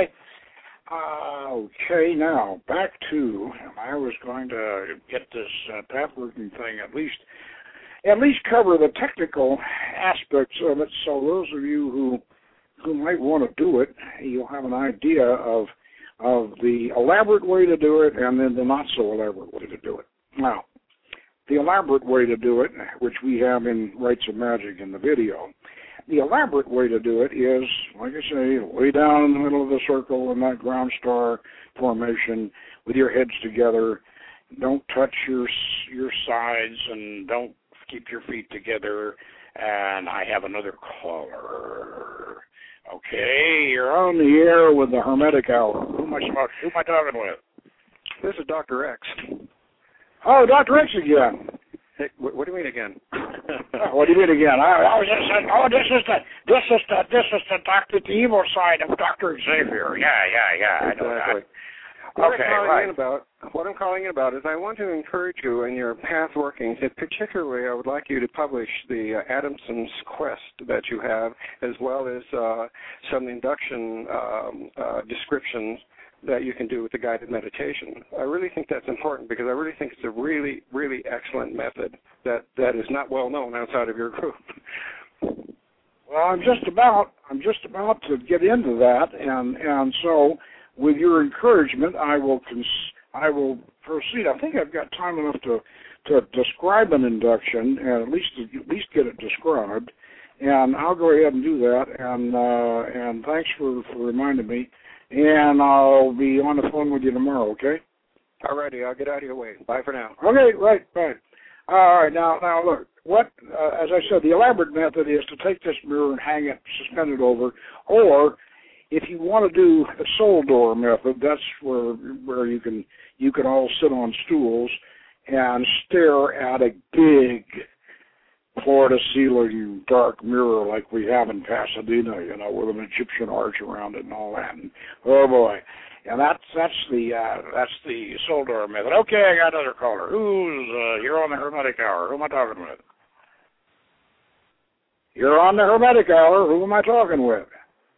Uh, okay. Now back to. I was going to get this uh, pathworking thing at least, at least cover the technical aspects of it. So those of you who. who might want to do it, you'll have an idea of of the elaborate way to do it and then the not so elaborate way to do it. Now, the elaborate way to do it, which we have in Rites of Magic in the video, the elaborate way to do it is, like I say, way down in the middle of the circle in that ground star formation with your heads together. Don't touch your your sides and don't keep your feet together. And I have another caller. Okay, you're on the air with the Hermetic Hour. Who am I, who am I talking with? This is Doctor X. Oh, Doctor X again. Hey, what, what do you mean again? What do you mean again? I, I was just saying, oh, this is the this is the this is the Doctor the evil side of Doctor Xavier. Yeah, yeah, yeah. I know Exactly. that. What Okay, I'm calling right. in about, what I'm calling in about is I want to encourage you in your path workings. And particularly, I would like you to publish the uh, Adamson's Quest that you have, as well as uh, some induction um, uh, descriptions that you can do with the guided meditation. I really think that's important because I really think it's a really, really excellent method that, that is not well known outside of your group. Well, I'm just about I'm just about to get into that, and and so with your encouragement, I will cons- I will proceed. I think I've got time enough to to describe an induction and at least at least get it described, and I'll go ahead and do that. And uh, and thanks for, for reminding me. And I'll be on the phone with you tomorrow. Okay. All righty, I'll get out of your way. Bye for now. Okay. Right. Right. All right. Now now look. What, uh, as I said, the elaborate method is to take this mirror and hang it suspended over, or if you want to do a soul door method, that's where where you can you can all sit on stools and stare at a big Florida ceiling dark mirror like we have in Pasadena, you know, with an Egyptian arch around it and all that. And, oh boy, and that's that's the uh, that's the soul door method. Okay, I got another caller. Who's uh, you're on the Hermetic Hour? Who am I talking with? You're on the Hermetic Hour. Who am I talking with?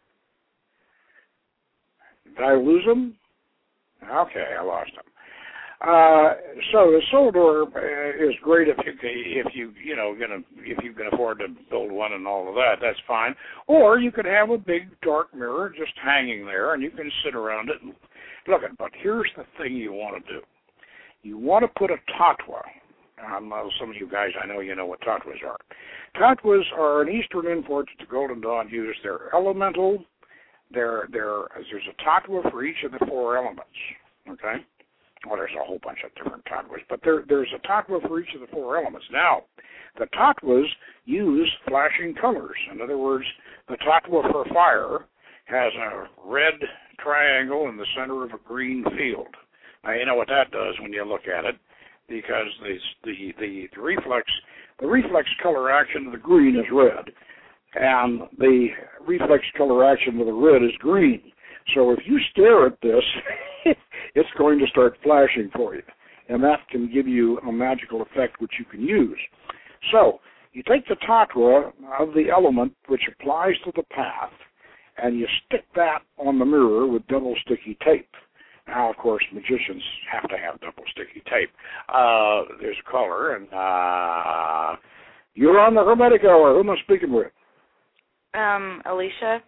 Did I lose him? Okay, I lost him. Uh, so the soul door uh, is great if you if you you know gonna if you can afford to build one and all of that. That's fine. Or you could have a big dark mirror just hanging there, and you can sit around it and look at. But here's the thing you want to do: you want to put a tatwa. Um, uh, some of you guys, I know you know what tatwas are. Tatwas are an Eastern import that the Golden Dawn used. They're elemental. They're, they're, there's a tatwa for each of the four elements, okay? Well, there's a whole bunch of different tatwas, but there, there's a tatwa for each of the four elements. Now, the tatwas use flashing colors. In other words, the tatwa for fire has a red triangle in the center of a green field. Now, you know what that does when you look at it, because the the the, the reflex the reflex color action of the green is red, and the reflex color action of the red is green. So if you stare at this, it's going to start flashing for you, and that can give you a magical effect which you can use. So you take the tatwa of the element which applies to the path, and you stick that on the mirror with double sticky tape. Now, of course, magicians have to have double sticky tape. Uh, there's a caller, and uh, you're on the Hermetic Hour. Who am I speaking with? Um, Alicia.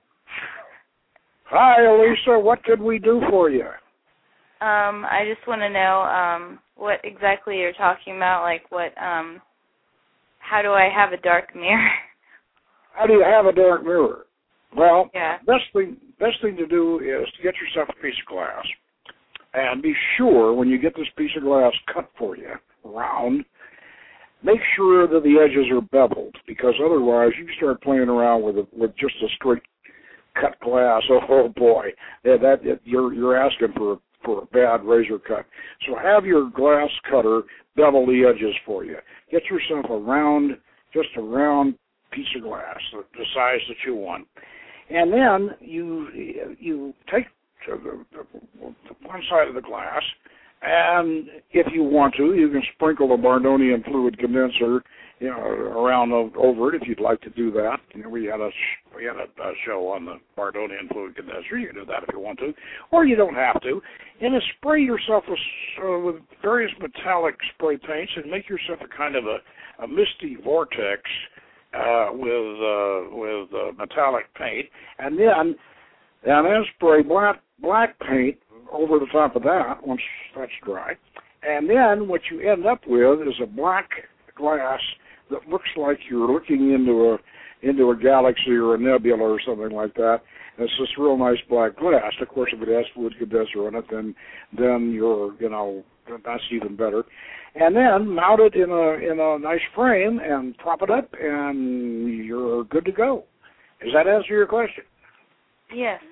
Hi, Alicia. What could we do for you? Um, I just want to know um, what exactly you're talking about. Like, what? Um, how do I have a dark mirror? How do you have a dark mirror? Well, yeah. best thing best thing to do is to get yourself a piece of glass. And be sure when you get this piece of glass cut for you, round, make sure that the edges are beveled, because otherwise you start playing around with a, with just a straight cut glass. Oh boy, yeah, that, that you're you're asking for a, for a bad razor cut. So have your glass cutter bevel the edges for you. Get yourself a round, just a round piece of glass, the, the size that you want, and then you you take to the, the one side of the glass, and if you want to, you can sprinkle a Bardonian fluid condenser, you know, around over it if you'd like to do that. You know, we had a we had a, a show on the Bardonian fluid condenser. You can do that if you want to, or you don't have to. And then spray yourself with, uh, with various metallic spray paints and make yourself a kind of a, a misty vortex uh, with uh, with uh, metallic paint, and then and then spray black. black paint over the top of that once that's dry. And then what you end up with is a black glass that looks like you're looking into a into a galaxy or a nebula or something like that. And it's this real nice black glass. Of course, if it has fluid condenser in it, then then you're, you know, that's even better. And then mount it in a in a nice frame and prop it up, and you're good to go. Does that answer your question? Yes.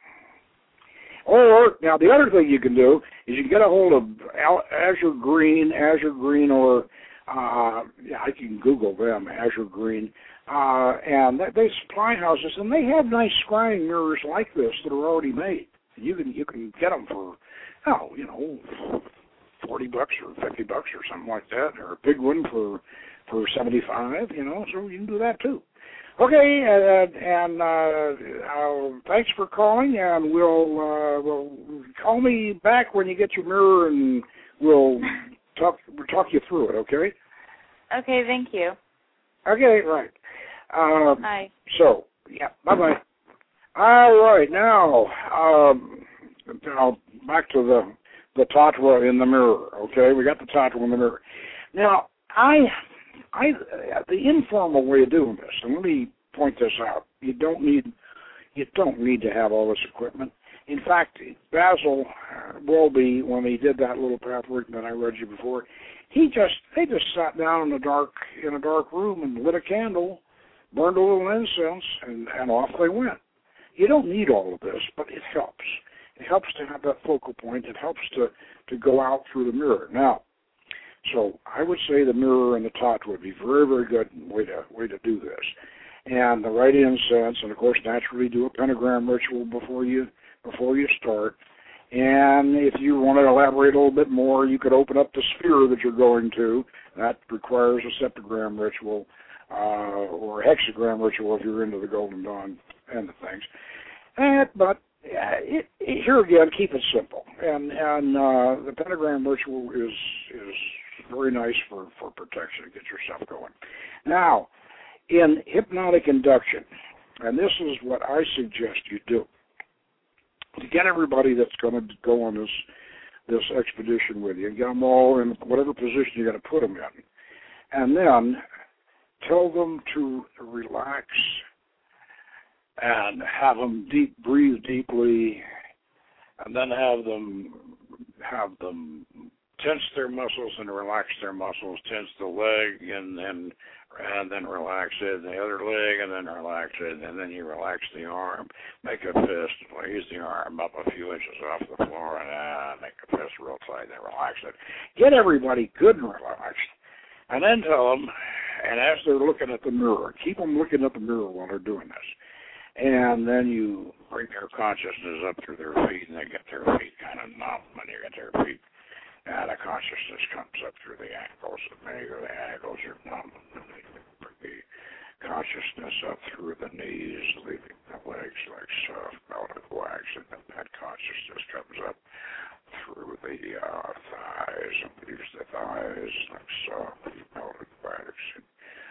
Or, now the other thing you can do is you can get a hold of Azure Green, Azure Green or Uh, yeah, I can Google them, Azure Green. Uh, and they, they supply houses, and they have nice scrying mirrors like this that are already made. You can you can get them for, oh, you know, forty bucks or fifty bucks or something like that, or a big one for for seventy-five. You know, so you can do that too. Okay, uh, and uh, uh, thanks for calling, and we'll uh, we'll call me back when you get your mirror, and we'll talk we'll talk you through it. Okay. Okay. Thank you. Okay. Right. Um, Hi. So, yeah, bye-bye. All right, now, um, now back to the the Tatwa in the mirror, okay? We got the Tatwa in the mirror. Now, I, I, the informal way of doing this, and let me point this out, you don't need, you don't need to have all this equipment. In fact, Basil Welby, when he did that little pathwork that I read you before, he just, they just sat down in a dark, in a dark room and lit a candle, burned a little incense, and, and off they went. You don't need all of this, but it helps. It helps to have that focal point. It helps to, to go out through the mirror. Now, so I would say the mirror and the tot would be very, very good way to way to do this. And the right incense, and of course, naturally do a pentagram ritual before you before you start. And if you want to elaborate a little bit more, you could open up the sphere that you're going to. That requires a septagram ritual. Uh, or a hexagram ritual if you're into the Golden Dawn and the things. And, but uh, it, it, here again, keep it simple. And and uh, the pentagram ritual is is very nice for, for protection to get yourself going. Now, in hypnotic induction, and this is what I suggest you do, to get everybody that's going to go on this this expedition with you, get them all in whatever position you're going to put them in, and then tell them to relax and have them deep breathe deeply, and then have them have them tense their muscles and relax their muscles. Tense the leg and then and then relax it, the other leg, and then relax it, and then you relax the arm. Make a fist, raise the arm up a few inches off the floor, and uh, make a fist real tight, and then relax it. Get everybody good and relaxed. And then tell them, and as they're looking at the mirror, keep them looking at the mirror while they're doing this. And then you bring their consciousness up through their feet, and they get their feet kind of numb, and you get their feet, and the consciousness comes up through the ankles, and maybe the ankles are numb, and they bring the consciousness up through the knees, leaving the legs like soft melted wax, and then that consciousness comes up through the uh, thighs and leaves the thighs like soft melted wax, and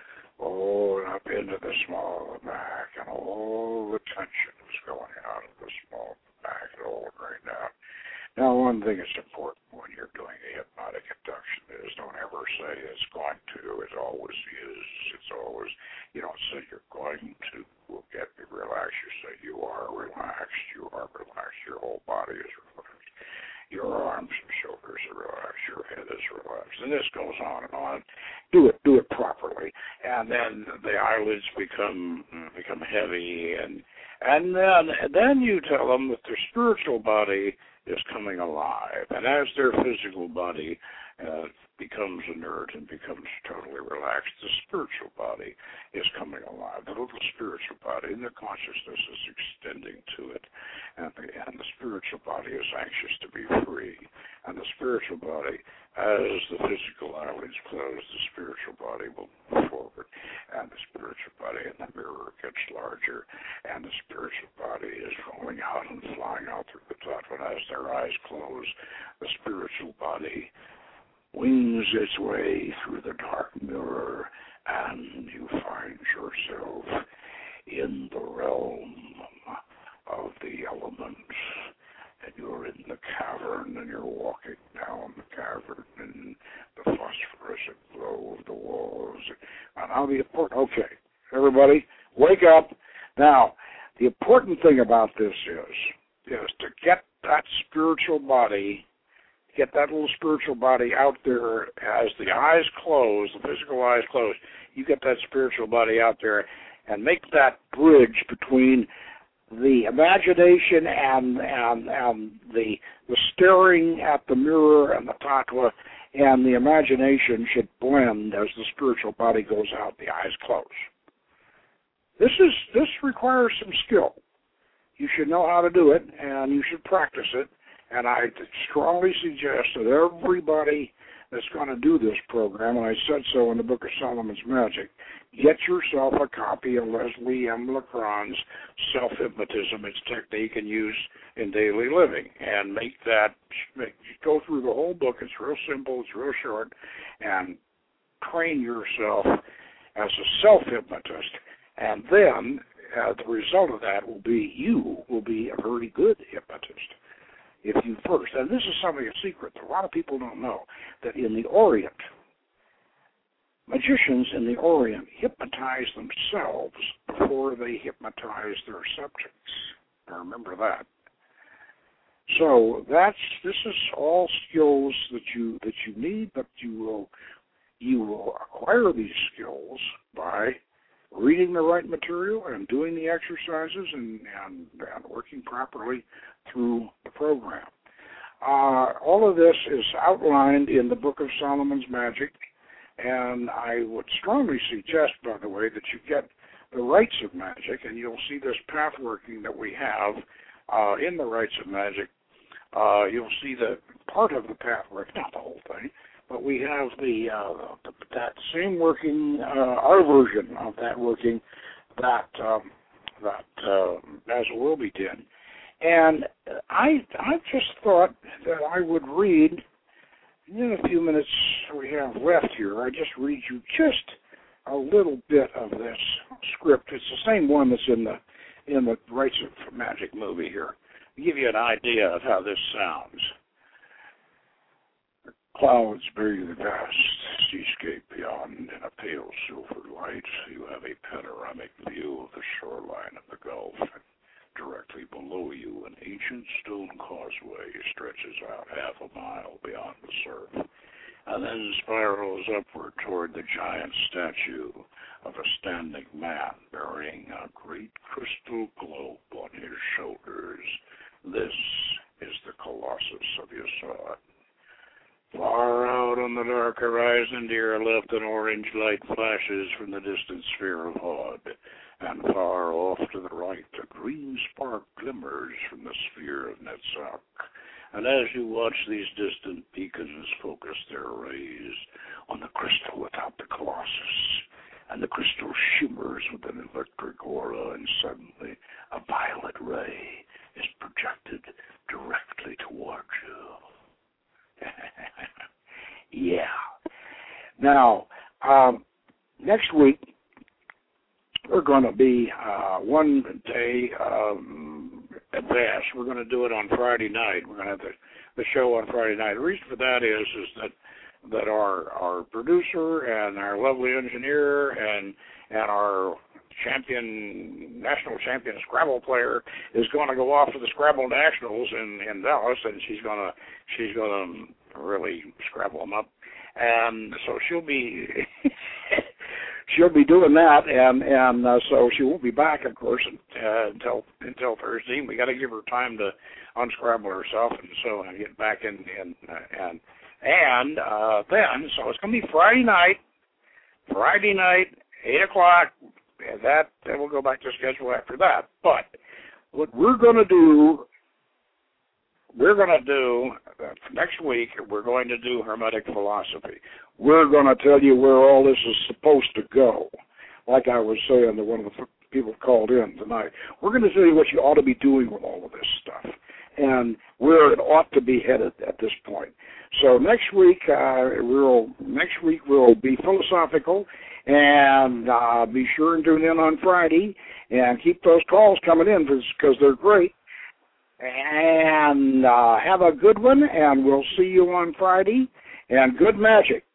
oh, and up into the small back, and all the tension is going out of the small back, and all drained out. Now, one thing that's important when you're doing a hypnotic induction is don't ever say it's going to, it always is, it's always, you don't say you're going to get me relaxed, you say you are relaxed, you are relaxed, your whole body is relaxed. Your arms and shoulders are relaxed, your head is relaxed, and this goes on and on. Do it, do it properly, and then the eyelids become become heavy, and and then then you tell them that their spiritual body is coming alive, and as their physical body uh, becomes inert and becomes totally relaxed, the spiritual body is coming alive. The little spiritual body, and the consciousness is extending to it, and the, and the spiritual body is anxious to be free. And the spiritual body, as the physical eyelids close, the spiritual body will move forward, and the spiritual body in the mirror gets larger, and the spiritual body is rolling out and flying out through the top. And as their eyes close, the spiritual body wings its way through the dark mirror, and you find yourself in the realm of the elements, and you're in the cavern, and you're walking down the cavern in the phosphorescent glow of the walls. And now the important, okay, everybody, wake up. Now, the important thing about this is, is to get that spiritual body get that little spiritual body out there as the eyes close, the physical eyes close. You get that spiritual body out there and make that bridge between the imagination and and, and the the staring at the mirror and the tatwa, and the imagination should blend as the spiritual body goes out, the eyes close. This is this requires some skill. You should know how to do it, and you should practice it. And I strongly suggest that everybody that's going to do this program, and I said so in the Book of Solomon's Magic, get yourself a copy of Leslie M. Lacron's Self-Hypnotism. It's a technique and use in daily living. And make that, make, go through the whole book. It's real simple, it's real short, and train yourself as a self-hypnotist. And then uh, the result of that will be you will be a very good hypnotist. If you first, and this is something a secret that a lot of people don't know, that in the Orient, magicians in the Orient hypnotize themselves before they hypnotize their subjects. Now remember that. So that's this is all skills that you that you need, but you will you will acquire these skills by reading the right material and doing the exercises and, and, and working properly through the program. Uh, all of this is outlined in the Book of Solomon's Magic, and I would strongly suggest, by the way, that you get the Rites of Magic, and you'll see this path working that we have uh, in the Rites of Magic. Uh, you'll see the part of the path work, not the whole thing, but we have the, uh, the that same working, uh, our version of that working that um, that uh, Basil Wilby did. And I I just thought that I would read, in a few minutes we have left here, I just read you just a little bit of this script. It's the same one that's in the in the Rites of Magic movie here. To give you an idea of how this sounds. Clouds bury the vast seascape beyond in a pale silver light. You have a panoramic view of the shoreline of the Gulf. And directly below you, an ancient stone causeway stretches out half a mile beyond the surf, and then spirals upward toward the giant statue of a standing man bearing a great crystal globe on his shoulders. This is the Colossus of Yesod. Far out on the dark horizon to your left, an orange light flashes from the distant sphere of Hod, and far off to the right, a green spark glimmers from the sphere of Netzach. And as you watch these distant beacons focus their rays on the crystal without the Colossus, and the crystal shimmers with an electric aura, and suddenly a violet ray is projected directly toward you. Yeah. Now, um, next week, we're going to be uh, one day um, advanced. We're going to do it on Friday night. We're going to have the, the show on Friday night. The reason for that is is that that our our producer and our lovely engineer and and our champion, national champion Scrabble player is going to go off to the Scrabble Nationals in, in Dallas, and she's going to she's going to really Scrabble them up, and so she'll be she'll be doing that, and and uh, so she won't be back, of course, uh, until until Thursday. We got to give her time to unscrabble herself, and so and get back in, in uh, and and uh, then so it's going to be Friday night, Friday night, eight o'clock. And that then we'll go back to schedule after that. But what we're going to do, we're going to do uh, next week. We're going to do Hermetic philosophy. We're going to tell you where all this is supposed to go. Like I was saying to one of the people called in tonight, we're going to tell you what you ought to be doing with all of this stuff and where it ought to be headed at this point. So next week, uh, we'll next week we'll be philosophical. And uh, be sure and tune in on Friday and keep those calls coming in because they're great. And uh, have a good one, and we'll see you on Friday. And good magic.